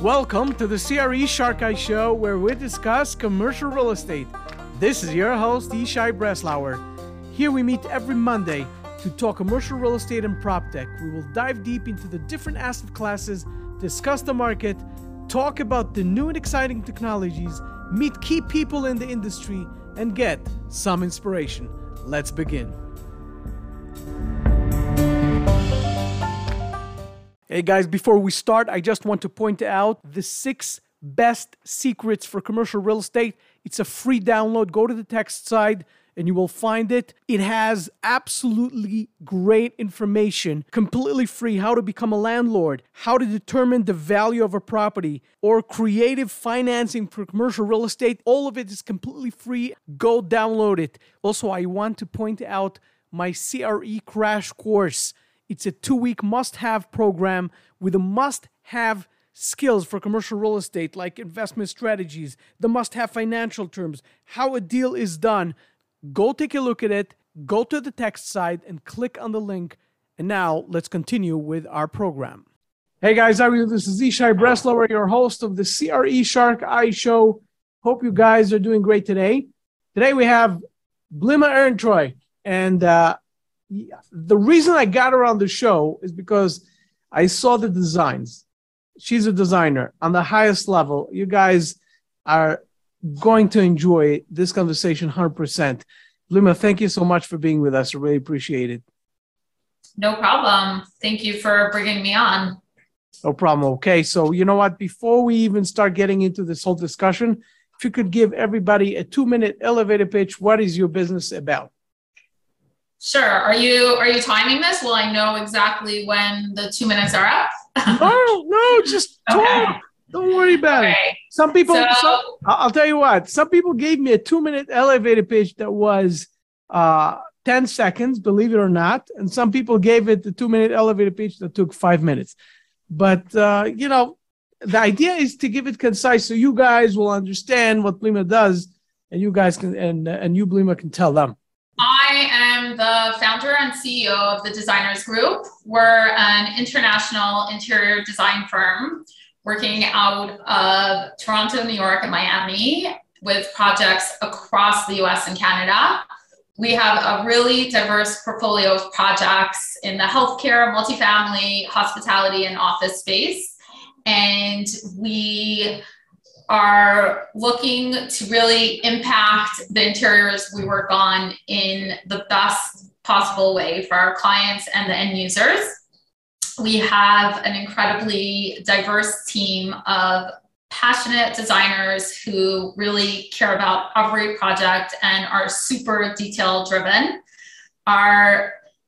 Welcome to the CRE Shark Eye Show, where we discuss commercial real estate. This is your host, Yishai Breslauer. Here we meet every Monday to talk commercial real estate and prop tech. We will dive deep into the different asset classes, discuss the market, talk about the new and exciting technologies, meet key people in the industry, and get some inspiration. Let's begin. Hey guys, before we start, I just want to point out the 6 best secrets for commercial real estate. It's a free download. Go to the text side and you will find it. It has absolutely great information, completely free, how to become a landlord, how to determine the value of a property, or creative financing for commercial real estate. All of it is completely free. Go download it. Also, I want to point out my CRE crash course. It's a 2-week must-have program with a must-have skills for commercial real estate, like investment strategies, the must-have financial terms, how a deal is done. Go take a look at it, go to the text side, and click on the link. And now, let's continue with our program. Hey guys, how are you? This is Yishai Breslauer, your host of the CRE Shark Eye Show. Hope you guys are doing great today. Today we have Blima Ehrentreu, and the reason I got her on the show is because I saw the designs. She's a designer on the highest level. You guys are going to enjoy this conversation 100%. Blima, thank you so much for being with us. I really appreciate it. No problem. Thank you for bringing me on. No problem. Okay, so you know what? Before we even start getting into this whole discussion, if you could give everybody a 2-minute elevator pitch, what is your business about? Sure. Are you timing this? Will I know exactly when the 2 minutes are up? No, just talk. Okay. Don't worry about it. Some people, I'll tell you what, some people gave me a 2-minute elevator pitch that was 10 seconds, believe it or not. And some people gave it the 2-minute elevator pitch that took 5 minutes. But, the idea is to give it concise so you guys will understand what Blima does, and you guys can, and you, Blima, can tell them. I am the founder and CEO of the Designers Group. We're an international interior design firm working out of Toronto, New York, and Miami with projects across the US and Canada. We have a really diverse portfolio of projects in the healthcare, multifamily, hospitality, and office space. And we are looking to really impact the interiors we work on in the best possible way for our clients and the end users. We have an incredibly diverse team of passionate designers who really care about every project and are super detail driven. Our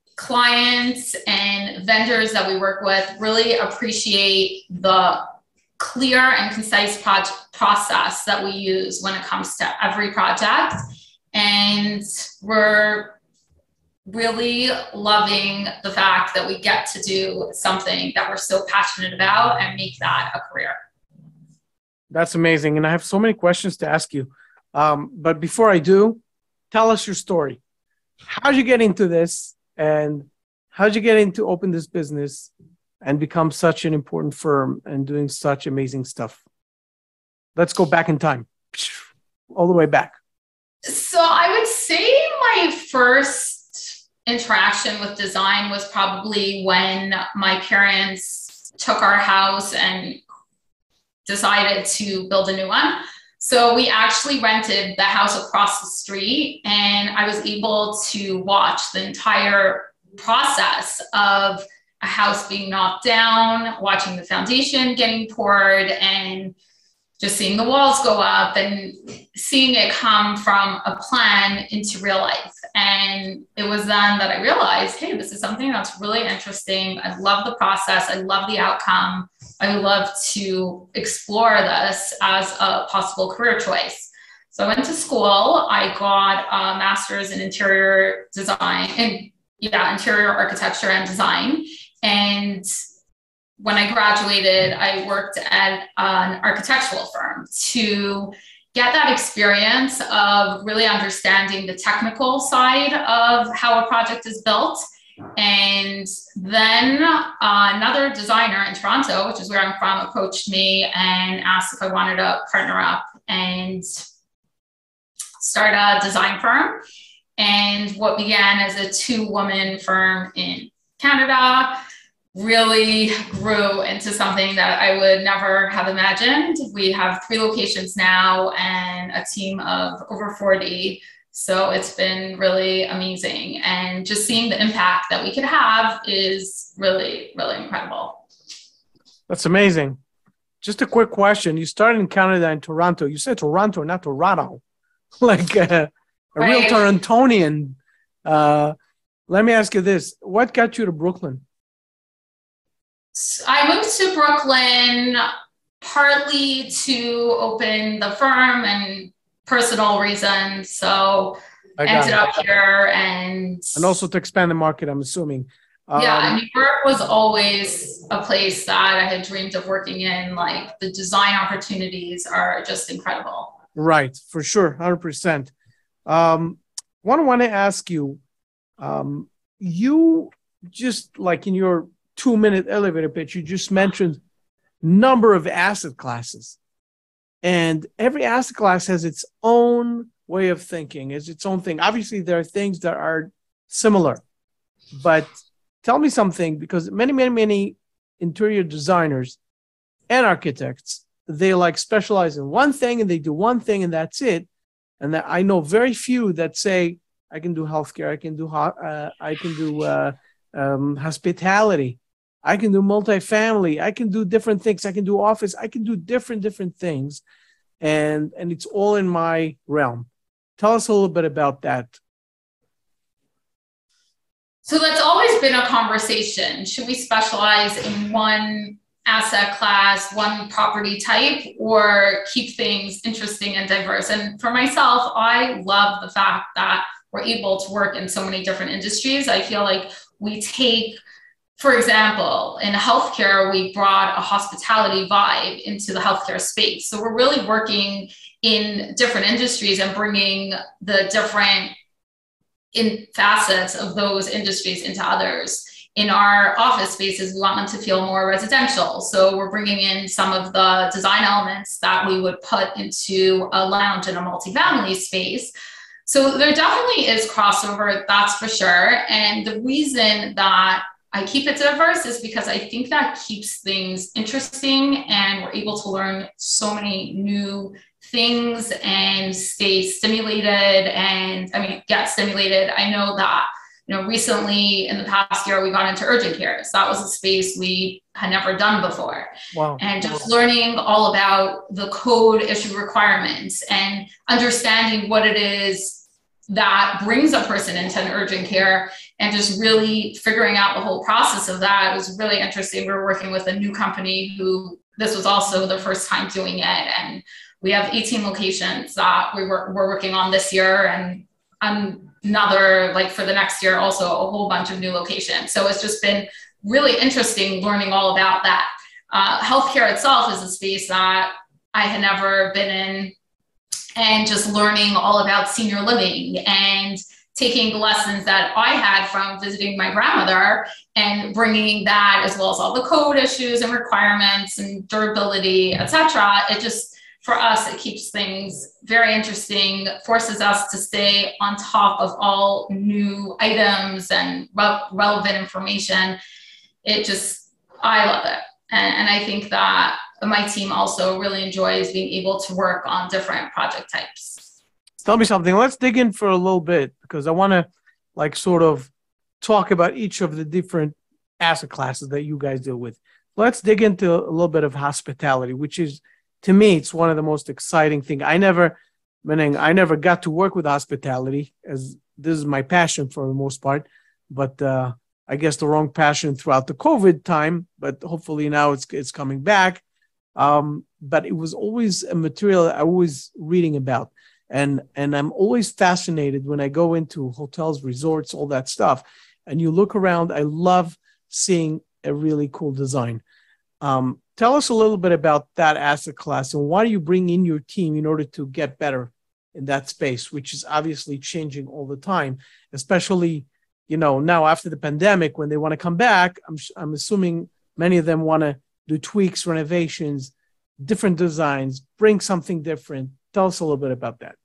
clients and vendors that we work with really appreciate the clear and concise process that we use when it comes to every project. And we're really loving the fact that we get to do something that we're so passionate about and make that a career. That's amazing. And I have so many questions to ask you. But before I do, tell us your story. How'd you get into this? And how'd you get into open this business and become such an important firm and doing such amazing stuff? Let's go back in time, all the way back. So I would say my first interaction with design was probably when my parents took our house and decided to build a new one. So we actually rented the house across the street, and I was able to watch the entire process of a house being knocked down, watching the foundation getting poured, and just seeing the walls go up and seeing it come from a plan into real life. And it was then that I realized, hey, this is something that's really interesting. I love the process. I love the outcome. I would love to explore this as a possible career choice. So I went to school. I got a master's in interior design and interior architecture and design. And when I graduated, I worked at an architectural firm to get that experience of really understanding the technical side of how a project is built And then another designer in Toronto, which is where I'm from, approached me and asked if I wanted to partner up and start a design firm. And what began as a 2-woman firm in Canada really grew into something that I would never have imagined. We have 3 locations now and a team of over 40. So it's been really amazing. And just seeing the impact that we could have is really, really incredible. That's amazing. Just a quick question. You started in Canada in Toronto. You said Toronto, not Toronto. Like a real Torontonian. Let me ask you this. What got you to Brooklyn? I moved to Brooklyn partly to open the firm and personal reasons. So I ended up here and also to expand the market, I'm assuming. Yeah, New York was always a place that I had dreamed of working in. Like the design opportunities are just incredible. Right, for sure, 100%. Want to ask you, you just like in your 2-minute elevator pitch, you just mentioned number of asset classes. And every asset class has its own way of thinking, has its own thing. Obviously, there are things that are similar. But tell me something, because many interior designers and architects, they like specialize in one thing and they do one thing and that's it. And that I know very few that say, I can do healthcare, I can do hospitality, I can do multifamily, I can do different things, I can do office, I can do different things, and it's all in my realm. Tell us a little bit about that. So that's always been a conversation. Should we specialize in one asset class, one property type, or keep things interesting and diverse? And for myself, I love the fact that we're able to work in so many different industries. I feel like we take, for example, in healthcare, we brought a hospitality vibe into the healthcare space. So we're really working in different industries and bringing the different facets of those industries into others. In our office spaces, we want them to feel more residential. So we're bringing in some of the design elements that we would put into a lounge in a multifamily space. So there definitely is crossover, that's for sure. And the reason that I keep it diverse is because I think that keeps things interesting and we're able to learn so many new things and stay stimulated and get stimulated. I know that, recently in the past year, we got into urgent care. So that was a space we had never done before. Wow. And just learning all about the code issue requirements and understanding what it is that brings a person into an urgent care and just really figuring out the whole process of that. It was really interesting. We were working with a new company who this was also the first time doing it. And we have 18 locations that we're working on this year and another, like for the next year, also a whole bunch of new locations. So it's just been really interesting learning all about that. Healthcare itself is a space that I had never been in, and just learning all about senior living and taking the lessons that I had from visiting my grandmother and bringing that, as well as all the code issues and requirements and durability, etc. It just, for us, it keeps things very interesting, forces us to stay on top of all new items and relevant information. I love it. And I think that my team also really enjoys being able to work on different project types. Tell me something. Let's dig in for a little bit, because I want to sort of talk about each of the different asset classes that you guys deal with. Let's dig into a little bit of hospitality, which is, to me, it's one of the most exciting things. I never got to work with hospitality, as this is my passion for the most part, but I guess the wrong passion throughout the COVID time, but hopefully now it's coming back. But it was always a material I was reading about. And I'm always fascinated when I go into hotels, resorts, all that stuff. And you look around, I love seeing a really cool design. Tell us a little bit about that asset class and why do you bring in your team in order to get better in that space, which is obviously changing all the time, especially now after the pandemic, when they want to come back, I'm assuming many of them want to do tweaks, renovations, different designs, bring something different. Tell us a little bit about that.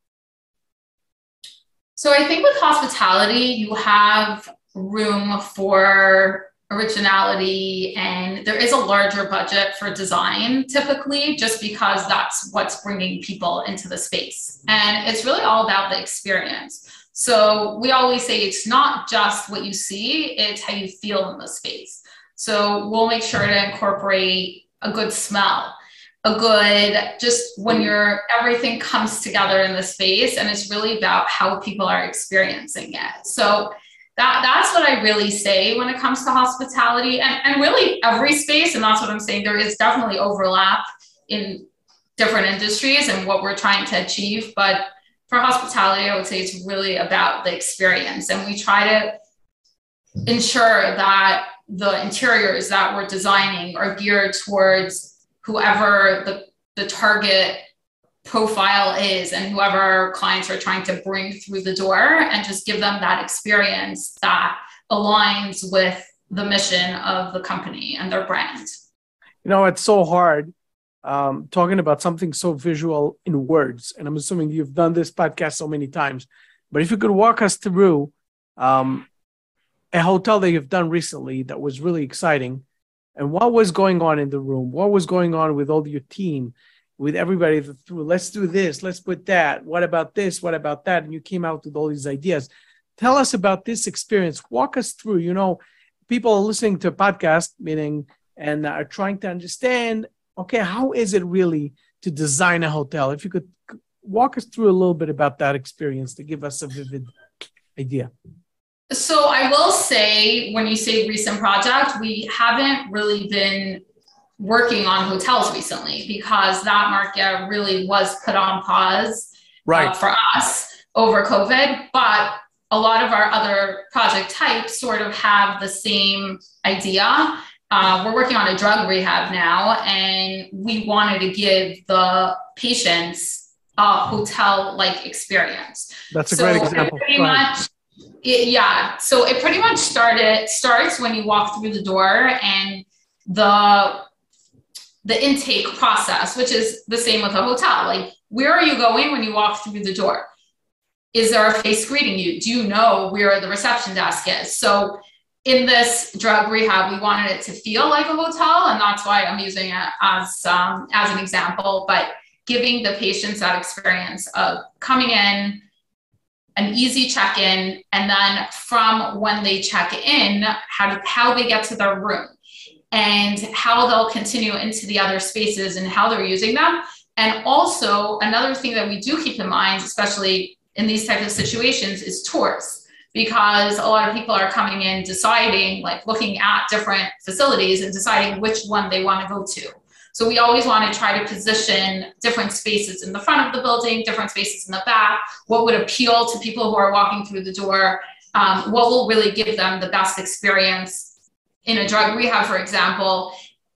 So I think with hospitality, you have room for originality, and there is a larger budget for design typically, just because that's what's bringing people into the space. And it's really all about the experience. So we always say it's not just what you see, it's how you feel in the space. So we'll make sure to incorporate a good smell, a good, just when everything comes together in the space, and it's really about how people are experiencing it. So that's what I really say when it comes to hospitality, and really every space. And that's what I'm saying. There is definitely overlap in different industries and what we're trying to achieve. But for hospitality, I would say it's really about the experience. And we try to ensure that the interiors that we're designing are geared towards whoever the target profile is and whoever our clients are trying to bring through the door, and just give them that experience that aligns with the mission of the company and their brand. It's so hard talking about something so visual in words. And I'm assuming you've done this podcast so many times, but if you could walk us through a hotel that you've done recently that was really exciting, and what was going on in the room, what was going on with all your team, with everybody through, let's do this, let's put that, what about this, what about that? And you came out with all these ideas. Tell us about this experience. Walk us through, people are listening to a podcast meeting and are trying to understand, okay, how is it really to design a hotel? If you could walk us through a little bit about that experience to give us a vivid idea. So I will say, when you say recent project, we haven't really been working on hotels recently because that market really was put on pause for us over COVID. But a lot of our other project types sort of have the same idea. We're working on a drug rehab now, and we wanted to give the patients a hotel-like experience. That's a great example. So it pretty much starts when you walk through the door, and the intake process, which is the same with a hotel. Like, where are you going when you walk through the door? Is there a face greeting you? Do you know where the reception desk is? So in this drug rehab, we wanted it to feel like a hotel, and that's why I'm using it as an example, but giving the patients that experience of coming in, an easy check-in, and then from when they check in, how they get to their room, and how they'll continue into the other spaces and how they're using them. And also another thing that we do keep in mind, especially in these types of situations, is tours, because a lot of people are coming in deciding, like looking at different facilities and deciding which one they want to go to. So we always want to try to position different spaces in the front of the building, different spaces in the back, what would appeal to people who are walking through the door, what will really give them the best experience. In a drug rehab, for example,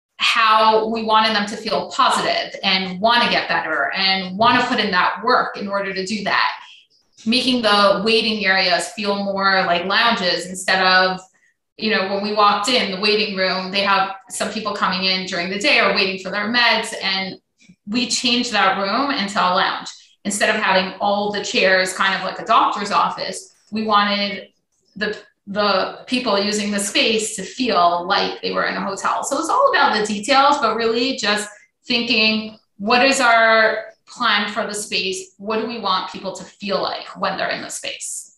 how we wanted them to feel positive and want to get better and want to put in that work in order to do that. Making the waiting areas feel more like lounges instead of, when we walked in the waiting room, they have some people coming in during the day or waiting for their meds, and we changed that room into a lounge. Instead of having all the chairs kind of like a doctor's office, we wanted the people using the space to feel like they were in a hotel. So it's all about the details, but really just thinking, what is our plan for the space? What do we want people to feel like when they're in the space?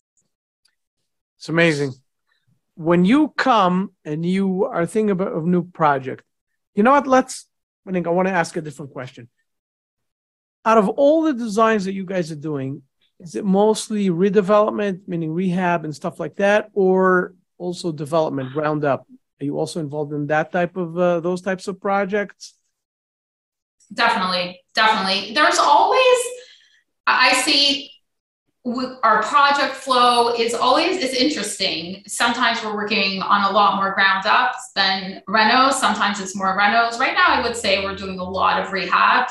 It's amazing. When you come and you are thinking about a new project, you know what? I want to ask a different question. Out of all the designs that you guys are doing, is it mostly redevelopment, meaning rehab and stuff like that, or also development, ground up? Are you also involved in that type of those types of projects? Definitely. There's always, I see our project flow is interesting. Sometimes we're working on a lot more ground ups than renos. Sometimes it's more renos. Right now, I would say we're doing a lot of rehabs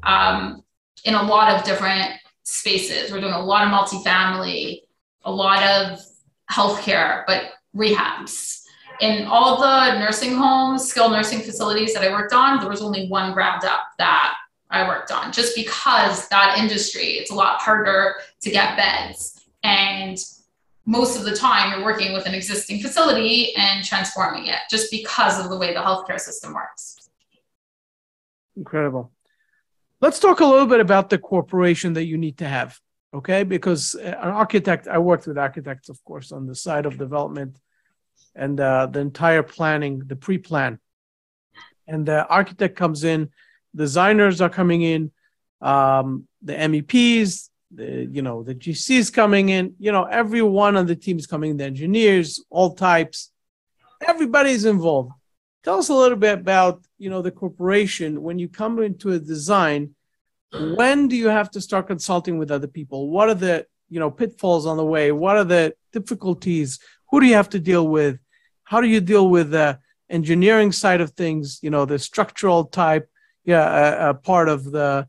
in a lot of different spaces. We're doing a lot of multifamily, a lot of healthcare, but rehabs. In all the nursing homes, skilled nursing facilities that I worked on, there was only one ground up that I worked on, just because that industry, it's a lot harder to get beds. And most of the time you're working with an existing facility and transforming it, just because of the way the healthcare system works. Incredible. Let's talk a little bit about the corporation that you need to have, okay? Because an architect, I worked with architects, of course, on the side of development and the entire planning, the pre-plan. And the architect comes in, designers are coming in, the MEPs, the GCs coming in, everyone on the team is coming in, the engineers, all types, everybody's involved. Tell us a little bit about, the corporation. When you come into a design, when do you have to start consulting with other people? What are the, pitfalls on the way? What are the difficulties? Who do you have to deal with? How do you deal with the engineering side of things? The structural type, part of the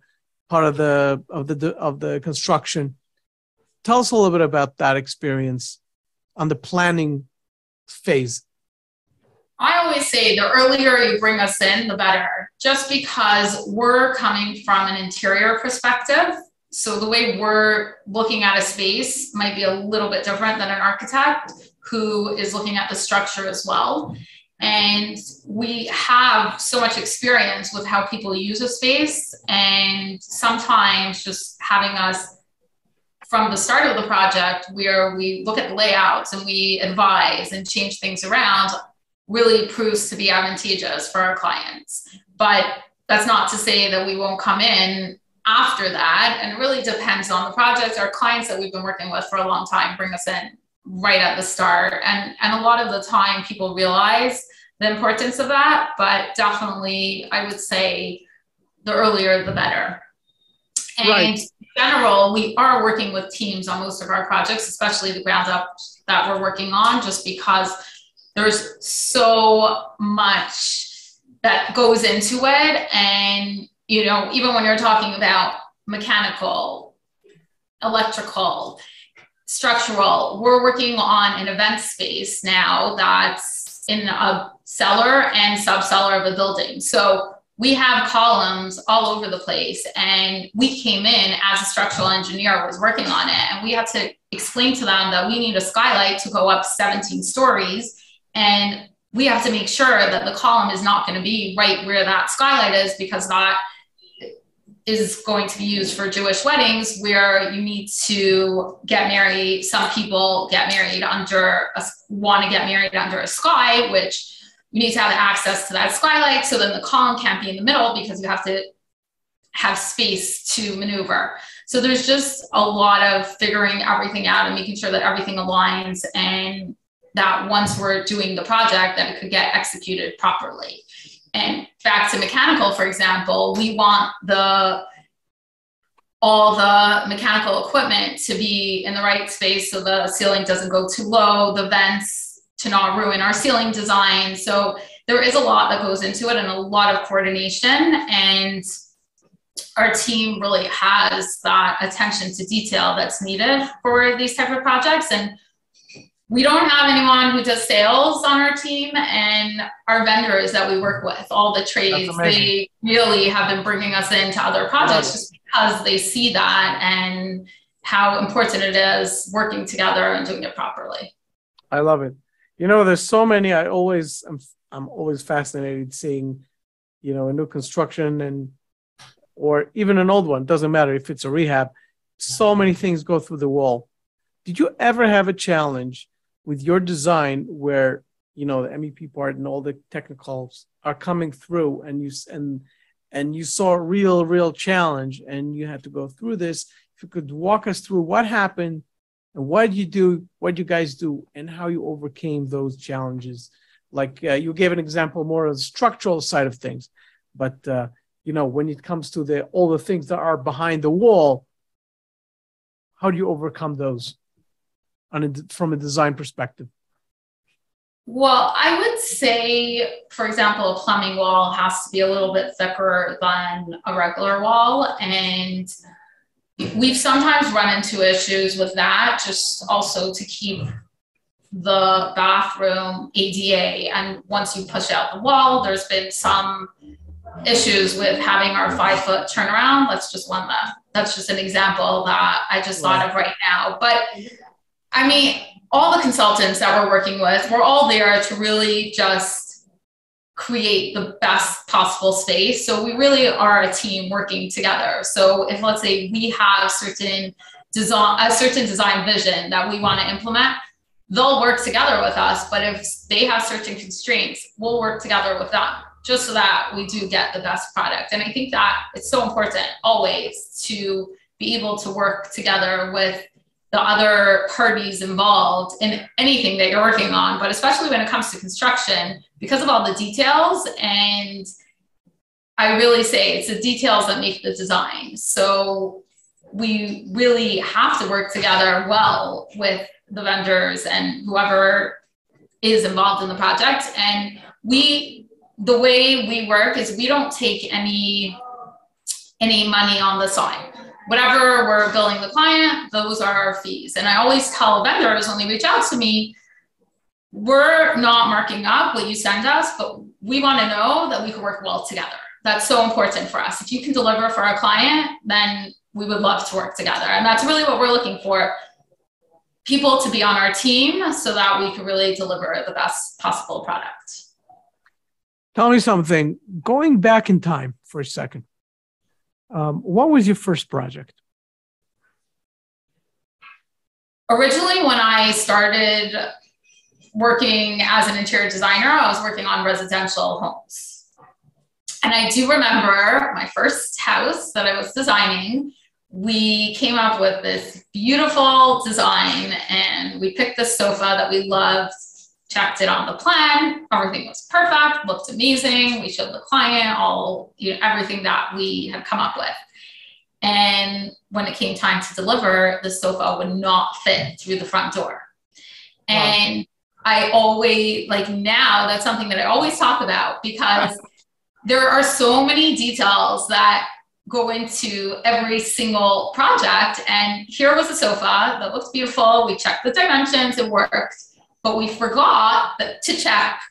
construction. Tell us a little bit about that experience on the planning phase. I always say the earlier you bring us in, the better, just because we're coming from an interior perspective. So the way we're looking at a space might be a little bit different than an architect who is looking at the structure as well. And we have so much experience with how people use a space, and sometimes just having us from the start of the project where we look at the layouts and we advise and change things around really proves to be advantageous for our clients. But that's not to say that we won't come in after that. And it really depends on the project. Our clients that we've been working with for a long time bring us in right at the start. And a lot of the time people realize the importance of that, but definitely I would say the earlier, the better. And right. In general, we are working with teams on most of our projects, especially the ground up that we're working on, just because there's so much that goes into it. And, even when you're talking about mechanical, electrical, structural, we're working on an event space now that's in a cellar and sub-cellar of a building. So we have columns all over the place, and we came in as a structural engineer was working on it, and we had to explain to them that we need a skylight to go up 17 stories, and we have to make sure that the column is not going to be right where that skylight is, because that is going to be used for Jewish weddings where you need to get married. Some people want to get married under a sky, which you need to have access to that skylight. So then the column can't be in the middle because you have to have space to maneuver. So there's just a lot of figuring everything out and making sure that everything aligns, and that once we're doing the project, that it could get executed properly. And back to mechanical, for example, we want all the mechanical equipment to be in the right space so the ceiling doesn't go too low, the vents to not ruin our ceiling design. So there is a lot that goes into it and a lot of coordination, and our team really has that attention to detail that's needed for these type of projects. And we don't have anyone who does sales on our team, and our vendors that we work with, all the trades, they really have been bringing us into other projects just because they see that and how important it is working together and doing it properly. I love it. There's so many, I'm always fascinated seeing, a new construction or even an old one, doesn't matter if it's a rehab, so many things go through the wall. Did you ever have a challenge with your design where, the MEP part and all the technicals are coming through and you saw a real challenge and you had to go through this? If you could walk us through what happened and what you guys do and how you overcame those challenges. Like you gave an example more of the structural side of things, but when it comes to all the things that are behind the wall, how do you overcome those from a design perspective? Well, I would say, for example, a plumbing wall has to be a little bit thicker than a regular wall. And we've sometimes run into issues with that, just also to keep the bathroom ADA. And once you push out the wall, there's been some issues with having our 5-foot turnaround. That's just an example that I just thought of right now. But I mean, all the consultants that we're working with, we're all there to really just create the best possible space. So we really are a team working together. So if, let's say, we have a certain design vision that we want to implement, they'll work together with us. But if they have certain constraints, we'll work together with them, just so that we do get the best product. And I think that it's so important always to be able to work together with the other parties involved in anything that you're working on, but especially when it comes to construction, because of all the details. And I really say it's the details that make the design. So we really have to work together well with the vendors and whoever is involved in the project. And the way we work is we don't take any money on the side. Whatever we're billing the client, those are our fees. And I always tell vendors when they reach out to me, we're not marking up what you send us, but we want to know that we can work well together. That's so important for us. If you can deliver for our client, then we would love to work together. And that's really what we're looking for, people to be on our team so that we can really deliver the best possible product. Tell me something, going back in time for a second, what was your first project? Originally, when I started working as an interior designer, I was working on residential homes. And I do remember my first house that I was designing, we came up with this beautiful design and we picked the sofa that we loved, checked it on the plan, everything was perfect, looked amazing. We showed the client everything that we had come up with. And when it came time to deliver, the sofa would not fit through the front door. And I always, now, that's something that I always talk about, because there are so many details that go into every single project. And here was a sofa that looked beautiful. We checked the dimensions, it worked. But we forgot to check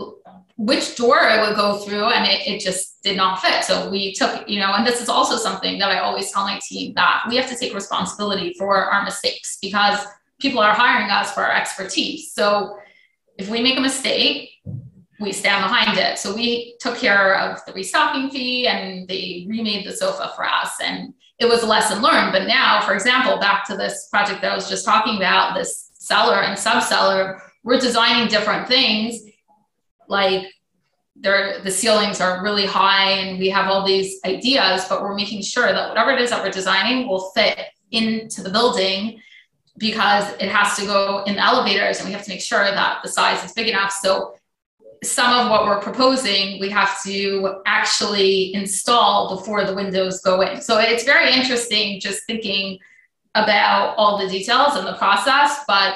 which door it would go through, and it just did not fit. So we took, and this is also something that I always tell my team, that we have to take responsibility for our mistakes, because people are hiring us for our expertise. So if we make a mistake, we stand behind it. So we took care of the restocking fee and they remade the sofa for us. And it was a lesson learned. But now, for example, back to this project that I was just talking about, this seller and sub-seller, we're designing different things. Like the ceilings are really high and we have all these ideas, but we're making sure that whatever it is that we're designing will fit into the building, because it has to go in the elevators and we have to make sure that the size is big enough. So some of what we're proposing, we have to actually install before the windows go in. So it's very interesting just thinking about all the details and the process, but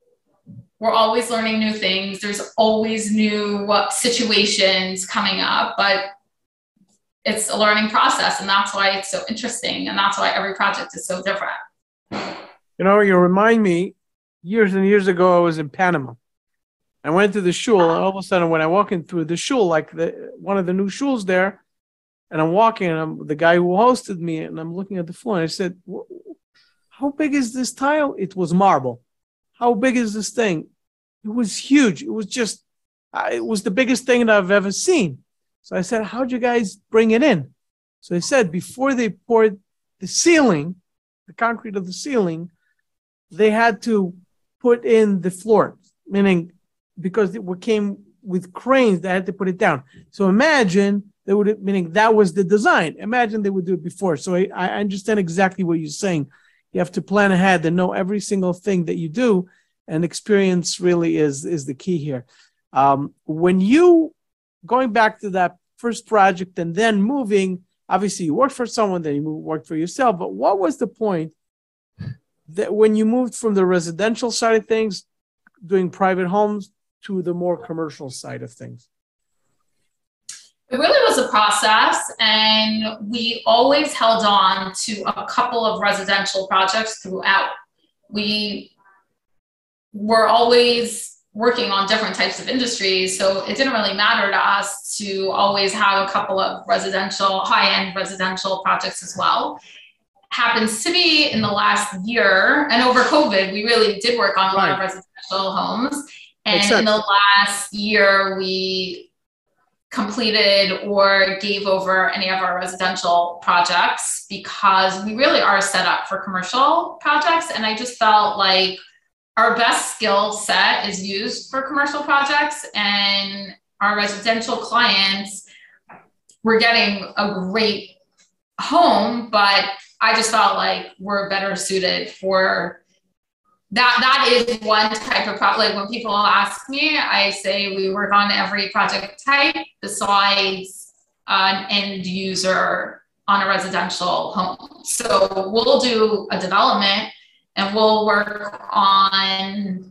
we're always learning new things. There's always new situations coming up, but it's a learning process. And that's why it's so interesting. And that's why every project is so different. You remind me, years and years ago, I was in Panama. I went to the shul, and all of a sudden, when I walk in through the shul, one of the new shuls there, and I'm walking, and the guy who hosted me, and I'm looking at the floor, and I said, how big is this tile? It was marble. How big is this thing? It was huge. It was just, it was the biggest thing that I've ever seen. So I said, how'd you guys bring it in? So they said, before they poured the ceiling, the concrete of the ceiling, they had to put in the floor, meaning because it came with cranes, they had to put it down. So imagine meaning that was the design. Imagine they would do it before. So I understand exactly what you're saying. You have to plan ahead and know every single thing that you do, and experience really is the key here. When you, going back to that first project and then moving, obviously you worked for someone, then you worked for yourself, but what was the point that when you moved from the residential side of things, doing private homes, to the more commercial side of things? It really was a process, and we always held on to a couple of residential projects throughout. We we're always working on different types of industries. So it didn't really matter to us to always have a couple of residential, high-end residential projects as well. Happens to be in the last year and over COVID, we really did work on a lot of residential homes. And in the last year, we completed or gave over any of our residential projects because we really are set up for commercial projects. And I just felt like our best skill set is used for commercial projects, and our residential clients were getting a great home, but I just felt like we're better suited for that. That is one type of project. Like when people ask me, I say we work on every project type besides an end user on a residential home. So we'll do a development and we'll work on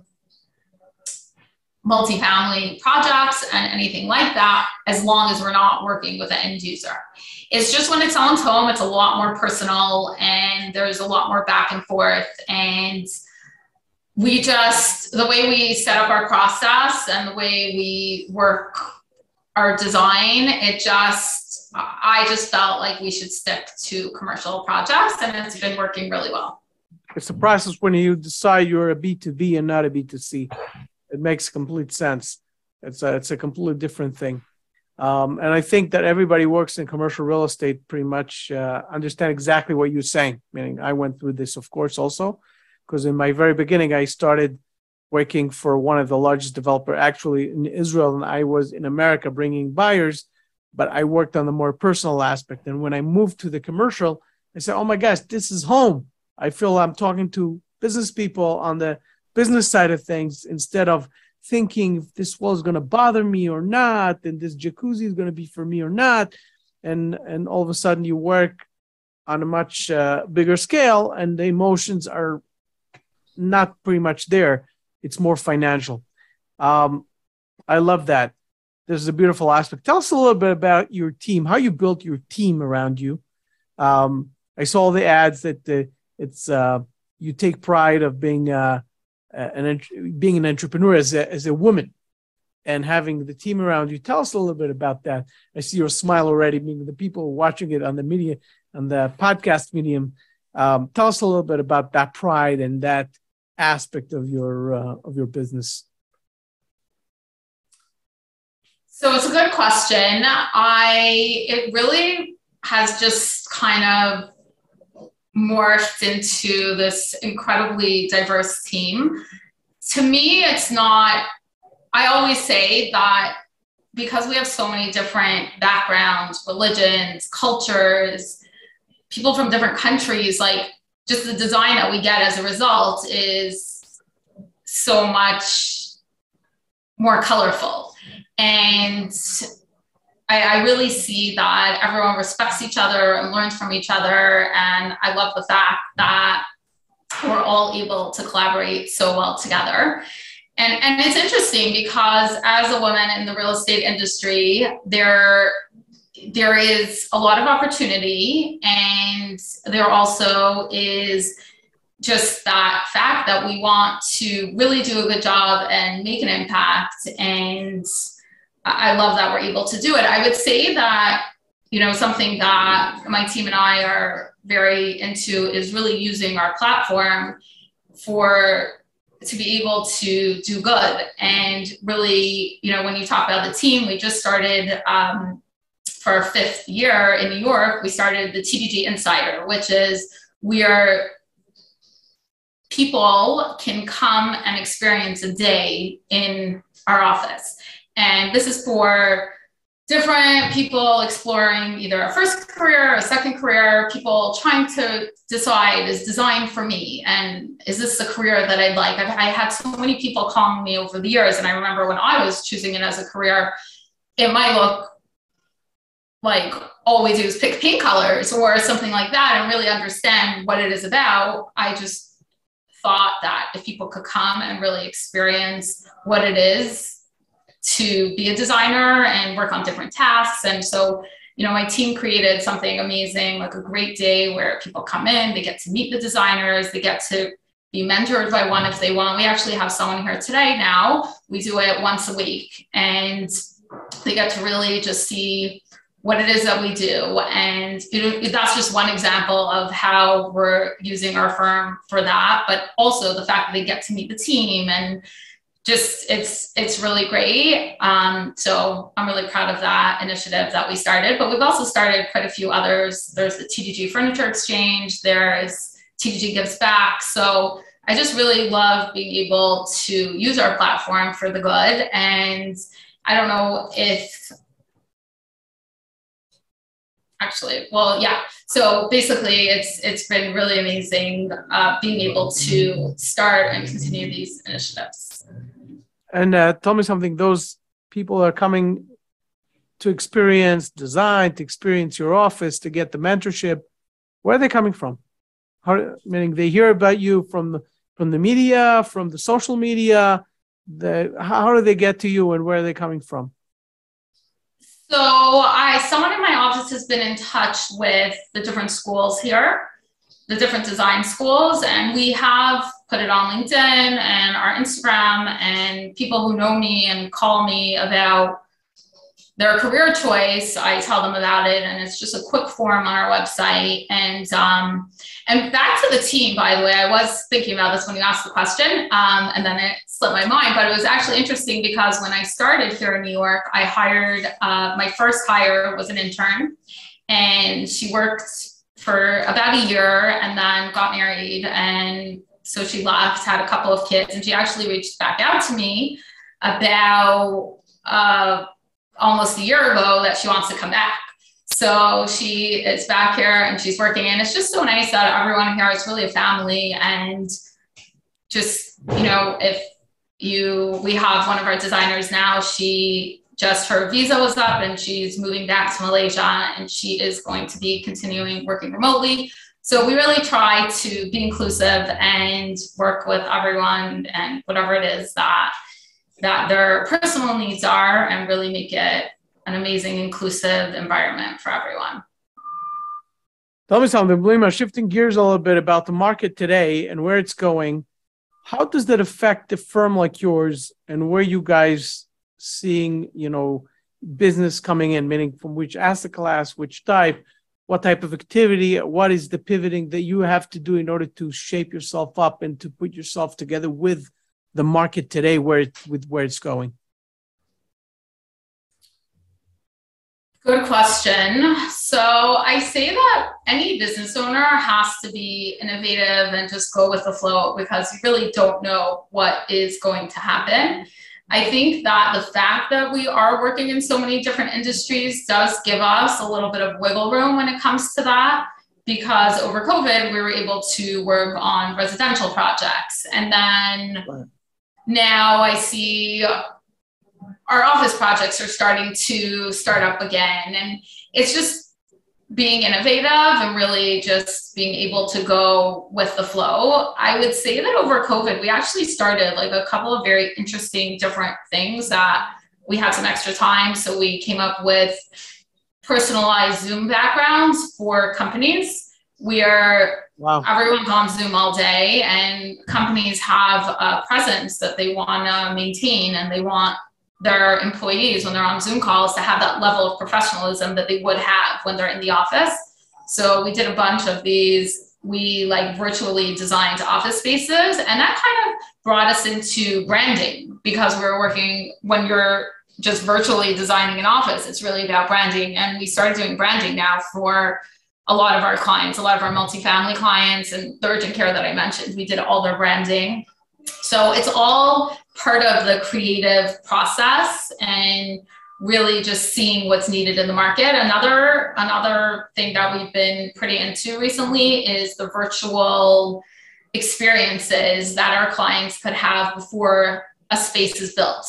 multifamily projects and anything like that, as long as we're not working with an end user. It's just when it's someone's home, it's a lot more personal and there's a lot more back and forth. And we just, the way we set up our process and the way we work our design, I just felt like we should stick to commercial projects, and it's been working really well. It's a process when you decide you're a B2B and not a B2C. It makes complete sense. It's a completely different thing. And I think that everybody works in commercial real estate pretty much understand exactly what you're saying. Meaning I went through this, of course, also, because in my very beginning, I started working for one of the largest developers actually in Israel, and I was in America bringing buyers, but I worked on the more personal aspect. And when I moved to the commercial, I said, oh my gosh, this is home. I feel I'm talking to business people on the business side of things instead of thinking if this wall is going to bother me or not, and this jacuzzi is going to be for me or not. And all of a sudden you work on a much bigger scale and the emotions are not pretty much there. It's more financial. I love that. This is a beautiful aspect. Tell us a little bit about your team, how you built your team around you. I saw the ads that you take pride of being an entrepreneur as a woman and having the team around you. Tell us a little bit about that. I see your smile already, meaning the people watching it on the media, on the podcast medium. Tell us a little bit about that pride and that aspect of your business. So it's a good question. It really has just kind of morphed into this incredibly diverse team. To me, it's not, I always say that because we have so many different backgrounds, religions, cultures, people from different countries, like just the design that we get as a result is so much more colorful. And I really see that everyone respects each other and learns from each other. And I love the fact that we're all able to collaborate so well together. And it's interesting because as a woman in the real estate industry, there is a lot of opportunity, and there also is just that fact that we want to really do a good job and make an impact. And I love that we're able to do it. I would say that, something that my team and I are very into is really using our platform to be able to do good. And really, when you talk about the team, we just started for our 5th year in New York, we started the TDG Insider, which is people can come and experience a day in our office. And this is for different people exploring either a first career or a second career, people trying to decide, is design for me? And is this a career that I'd like? I had so many people calling me over the years. And I remember when I was choosing it as a career, it might look like all we do is pick paint colors or something like that and really understand what it is about. I just thought that if people could come and really experience what it is to be a designer and work on different tasks. And so, my team created something amazing, like a great day where people come in, they get to meet the designers, they get to be mentored by one if they want. We actually have someone here today now. We do it once a week, and they get to really just see what it is that we do. And that's just one example of how we're using our firm for that, but also the fact that they get to meet the team, and just it's really great. So I'm really proud of that initiative that we started, but we've also started quite a few others. There's the TDG Furniture Exchange, there's TDG Gives Back. So I just really love being able to use our platform for the good. And I don't know if actually, well, yeah. So basically it's been really amazing being able to start and continue these initiatives. And tell me something, those people are coming to experience design, to experience your office, to get the mentorship. Where are they coming from? Meaning they hear about you from the media, from the social media. How do they get to you, and where are they coming from? So someone in my office has been in touch with the different schools here, the different design schools, and we have put it on LinkedIn and our Instagram, and people who know me and call me about their career choice, I tell them about it, and it's just a quick form on our website. And back to the team, by the way, I was thinking about this when you asked the question, and then it slipped my mind, but it was actually interesting because when I started here in New York, I hired, my first hire was an intern, and she worked for about a year and then got married. And so she left, had a couple of kids, and she actually reached back out to me about almost a year ago that she wants to come back. So she is back here and she's working, and it's just so nice that everyone here is really a family. And just, you know, we have one of our designers now, her visa was up and she's moving back to Malaysia, and she is going to be continuing working remotely. So we really try to be inclusive and work with everyone and whatever it is that their personal needs are, and really make it an amazing, inclusive environment for everyone. Tell me something, Blima, shifting gears a little bit about the market today and where it's going. How does that affect a firm like yours, and where you guys seeing, business coming in, meaning from which asset class, which type, what type of activity, what is the pivoting that you have to do in order to shape yourself up and to put yourself together with the market today, where it's going? Good question. So I say that any business owner has to be innovative and just go with the flow, because you really don't know what is going to happen. I think that the fact that we are working in so many different industries does give us a little bit of wiggle room when it comes to that, because over COVID, we were able to work on residential projects. And then now I see our office projects are starting to start up again. And it's just being innovative and really just being able to go with the flow. I would say that over COVID, we actually started like a couple of very interesting different things that we had some extra time. So we came up with personalized Zoom backgrounds for companies. Everyone's on Zoom all day, and companies have a presence that they want to maintain, and they want their employees, when they're on Zoom calls, to have that level of professionalism that they would have when they're in the office. So we did a bunch of these. We virtually designed office spaces, and that kind of brought us into branding, because we were working, when you're just virtually designing an office, it's really about branding. And we started doing branding now for a lot of our clients, a lot of our multifamily clients, and the urgent care that I mentioned, we did all their branding. So it's all part of the creative process and really just seeing what's needed in the market. Another thing that we've been pretty into recently is the virtual experiences that our clients could have before a space is built.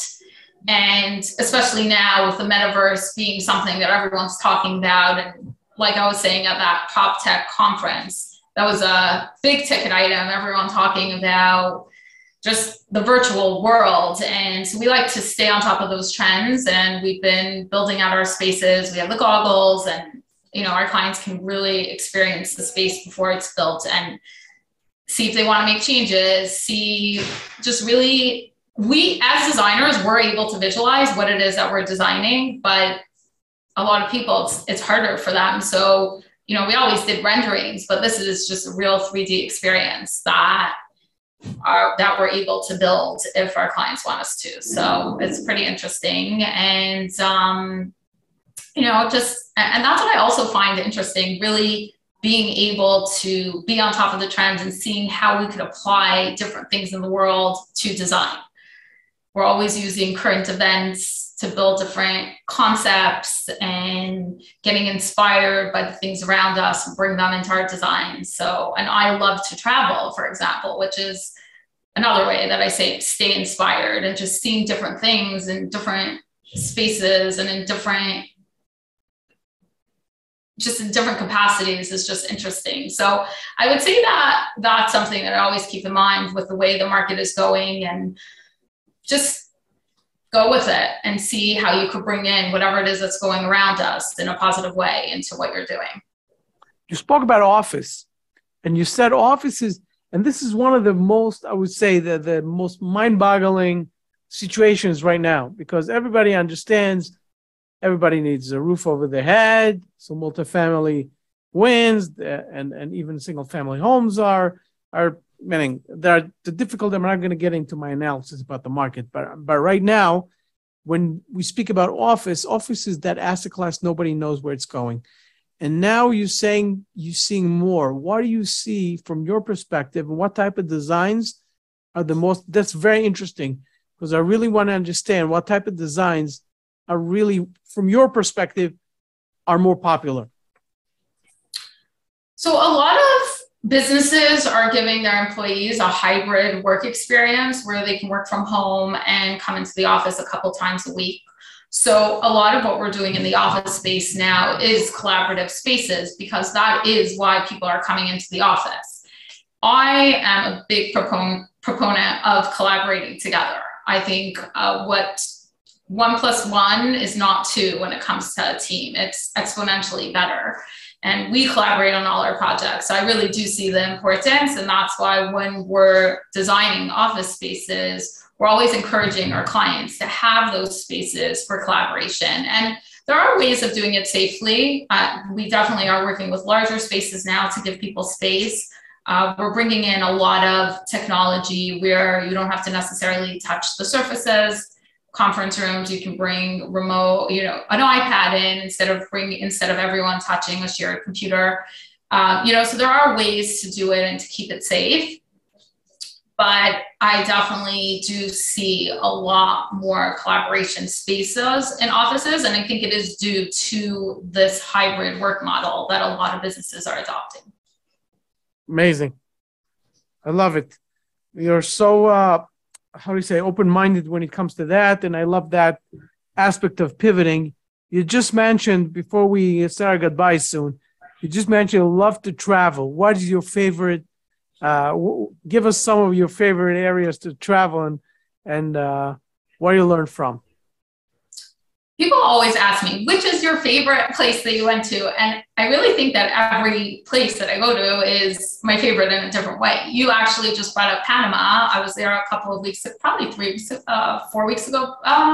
And especially now with the metaverse being something that everyone's talking about, and like I was saying at that Prop Tech conference, that was a big ticket item, everyone talking about just the virtual world. And so we like to stay on top of those trends, and we've been building out our spaces. We have the goggles, and our clients can really experience the space before it's built. And see if they want to make changes, see just really, we as designers, we're able to visualize what it is that we're designing, but a lot of people, it's harder for them. So, we always did renderings, but this is just a real 3D experience that we're able to build if our clients want us to. So it's pretty interesting. And, and that's what I also find interesting, really being able to be on top of the trends and seeing how we could apply different things in the world to design. We're always using current events to build different concepts and getting inspired by the things around us and bring them into our design. So, and I love to travel, for example, which is another way that I say stay inspired, and just seeing different things in different spaces and in different capacities is just interesting. So I would say that that's something that I always keep in mind with the way the market is going, and just go with it and see how you could bring in whatever it is that's going around us in a positive way into what you're doing. You spoke about office, and you said offices, and this is one of the most, I would say, the most mind-boggling situations right now, because everybody understands everybody needs a roof over their head. So multifamily wins, and even single-family homes are meaning the difficult. I'm not going to get into my analysis about the market, but right now, when we speak about offices, that asset class, nobody knows where it's going. And now you're seeing more. What do you see from your perspective, and what type of designs are the most? That's very interesting, because I really want to understand what type of designs are really, from your perspective, are more popular. So a lot of businesses are giving their employees a hybrid work experience where they can work from home and come into the office a couple times a week. So a lot of what we're doing in the office space now is collaborative spaces, because that is why people are coming into the office. I am a big proponent of collaborating together. I think what 1 + 1 is not 2 when it comes to a team. It's exponentially better. And we collaborate on all our projects. So I really do see the importance. And that's why when we're designing office spaces, we're always encouraging our clients to have those spaces for collaboration. And there are ways of doing it safely. We definitely are working with larger spaces now to give people space. We're bringing in a lot of technology where you don't have to necessarily touch the surfaces. Conference rooms, you can bring remote, an iPad in instead of everyone touching a shared computer. So there are ways to do it and to keep it safe. But I definitely do see a lot more collaboration spaces in offices. And I think it is due to this hybrid work model that a lot of businesses are adopting. Amazing. I love it. You're so, open-minded when it comes to that. And I love that aspect of pivoting. You just mentioned, before we say our goodbye soon, you just mentioned you love to travel. What is your favorite? Give us some of your favorite areas to travel and where you learn from. People always ask me, which is your favorite place that you went to? And I really think that every place that I go to is my favorite in a different way. You actually just brought up Panama. I was there a couple of weeks, probably 4 weeks ago.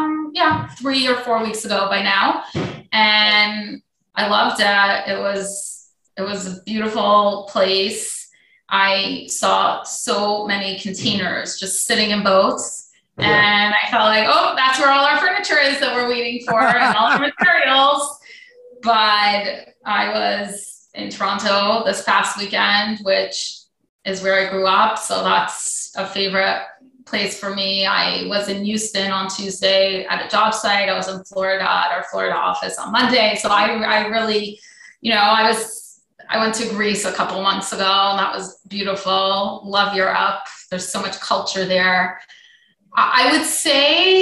3 or 4 weeks ago by now. And I loved it. It was a beautiful place. I saw so many containers just sitting in boats. And I felt like, that's where all our furniture is that we're waiting for and all our materials. But I was in Toronto this past weekend, which is where I grew up. So that's a favorite place for me. I was in Houston on Tuesday at a job site. I was in Florida at our Florida office on Monday. So I really, I went to Greece a couple months ago, and that was beautiful. Love Europe. There's so much culture there. I would say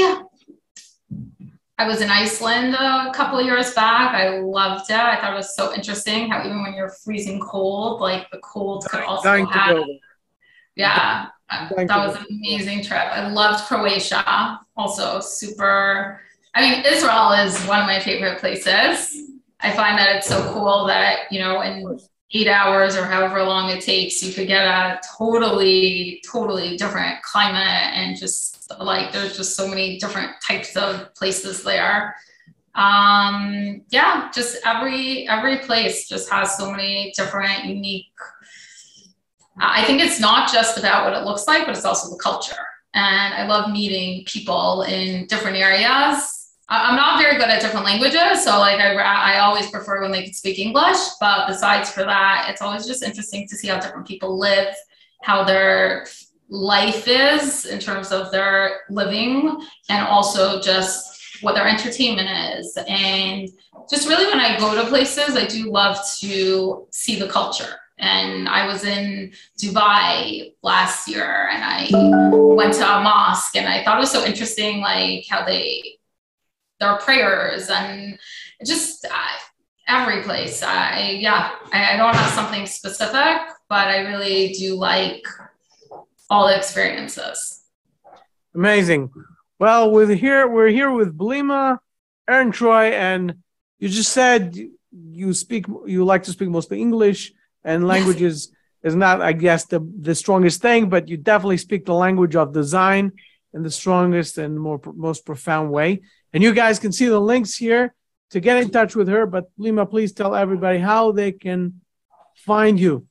I was in Iceland a couple of years back. I loved it. I thought it was so interesting how even when you're freezing cold, like the cold could also have. Yeah, that was an amazing trip. I loved Croatia. Also super. Israel is one of my favorite places. I find that it's so cool that, in 8 hours or however long it takes, you could get a totally different climate, and just like there's just so many different types of places there. Yeah, just every place just has so many different unique. I think it's not just about what it looks like, but it's also the culture. And I love meeting people in different areas. I'm not very good at different languages, so like I always prefer when they can speak English. But besides for that, it's always just interesting to see how different people live, how their life is in terms of their living, and also just what their entertainment is. And just really when I go to places, I do love to see the culture. And I was in Dubai last year, and I went to a mosque, and I thought it was so interesting, like how their prayers, and just every place. I don't have something specific, but I really do like all the experiences. Amazing. Well, we're here with Belima Ehrentreu, and you just said you like to speak mostly English, and languages is not, I guess, the strongest thing, but you definitely speak the language of design in the strongest and most profound way. And you guys can see the links here to get in touch with her. But Belima, please tell everybody how they can find you.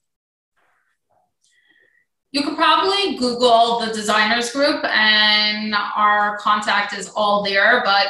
You could probably Google the Designers Group, and our contact is all there, but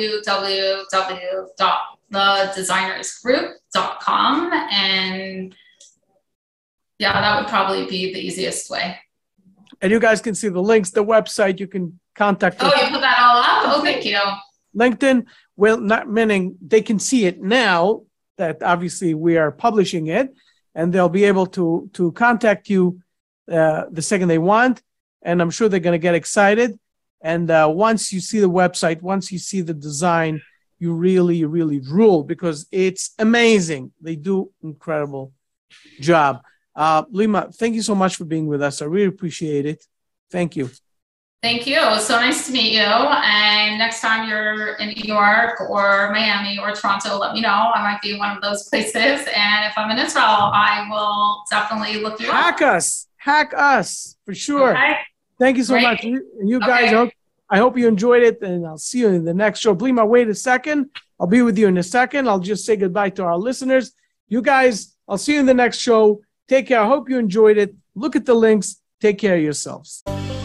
www.thedesignersgroup.com. And yeah, that would probably be the easiest way. And you guys can see the links, the website, you can contact her. Oh, you put that all up? Oh, thank you. LinkedIn, well, not meaning they can see it now that obviously we are publishing it, and they'll be able to contact you the second they want. And I'm sure they're going to get excited. And once you see the website, once you see the design, you really, really drool, because it's amazing. They do incredible job. Belima, thank you so much for being with us. I really appreciate it. Thank you. Thank you. It was so nice to meet you. And next time you're in New York or Miami or Toronto, let me know. I might be in one of those places. And if I'm in Israel, I will definitely look you up. Hack us for sure. Okay. Thank you so much. You guys, I hope you enjoyed it, and I'll see you in the next show. Belima, wait a second. I'll be with you in a second. I'll just say goodbye to our listeners. You guys, I'll see you in the next show. Take care. I hope you enjoyed it. Look at the links. Take care of yourselves.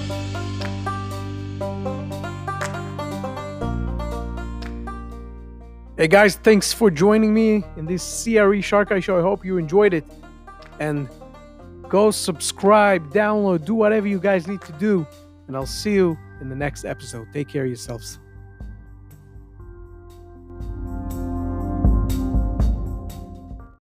Hey guys, thanks for joining me in this CRE Shark Eye show. I hope you enjoyed it. And go subscribe, download, do whatever you guys need to do. And I'll see you in the next episode. Take care of yourselves.